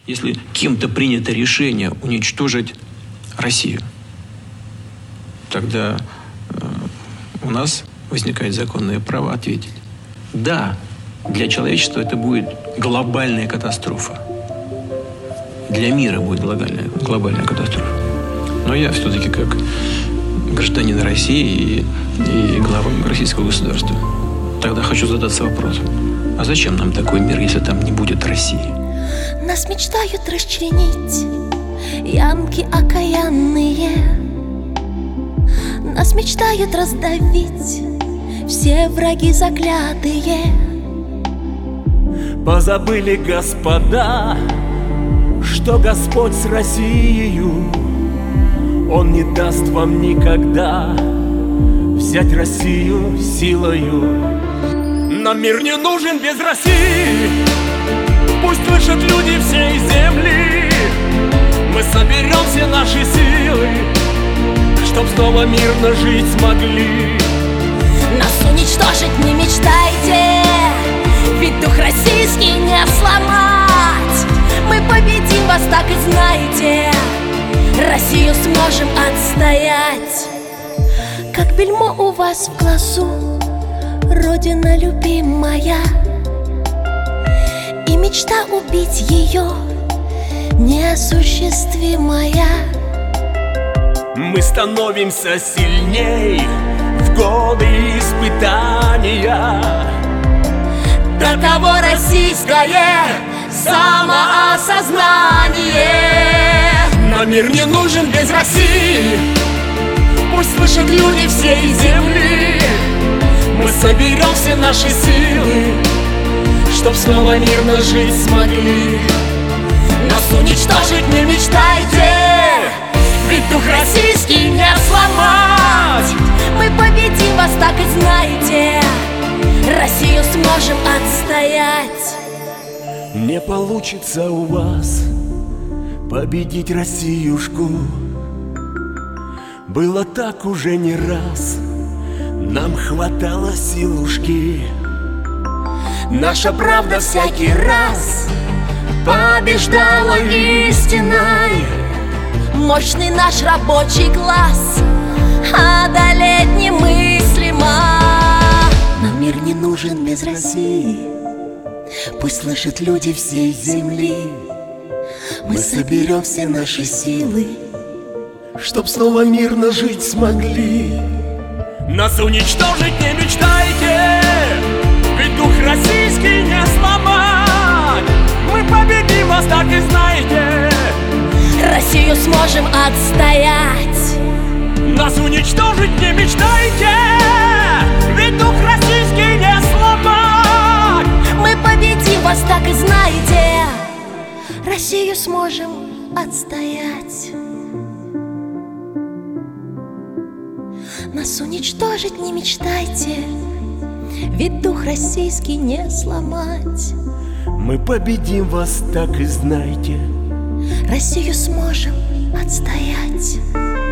Если кем-то принято решение уничтожить Россию, тогда у нас возникает законное право ответить. Да, для человечества это будет глобальная катастрофа. Для мира будет глобальная катастрофа. Но я все-таки как гражданин России и глава российского государства тогда хочу задаться вопросом. А зачем нам такой мир, если там не будет России? Нас мечтают расчленить янки окаянные. Нас мечтают раздавить все враги заклятые. Позабыли, господа, что Господь с Россией. Он не даст вам никогда взять Россию силою. Нам мир не нужен без России. Пусть слышат люди всей земли. Мы соберем все наши силы, чтоб снова мирно жить смогли. Нас уничтожить не мечтайте, ведь дух российский не сломать. Мы победим вас, так и знайте. Россию сможем отстоять. Как бельмо у вас в глазу, Родина любимая, и мечта убить ее неосуществимая. Мы становимся сильней в годы испытания. Таково российское самоосознание. Нам мир не нужен без России. Пусть слышат люди всей земли. Мы соберем все наши силы, чтоб снова мирно жить смогли. Нас уничтожить не мечтайте, ведь дух российский не сломать. мы победим вас, так и знайте. Россию сможем отстоять. Не получится у вас победить Россиюшку. Было так уже не раз, нам хватало силушки. Наша правда всякий раз побеждала истиной. Мощный наш рабочий класс одолеть немыслимо. Нам мир не нужен без России. Пусть слышат люди всей земли. Мы соберем все наши силы, чтоб снова мирно жить смогли. Нас уничтожить не мечтайте, ведь дух российский не сломать. Мы победим вас, так и знайте. Россию сможем отстоять. Нас уничтожить не мечтайте, ведь дух российский не сломать. Мы победим вас, так и знайте. Россию сможем отстоять. Нас уничтожить не мечтайте, ведь дух российский не сломать. Мы победим вас, так и знайте. Россию сможем отстоять.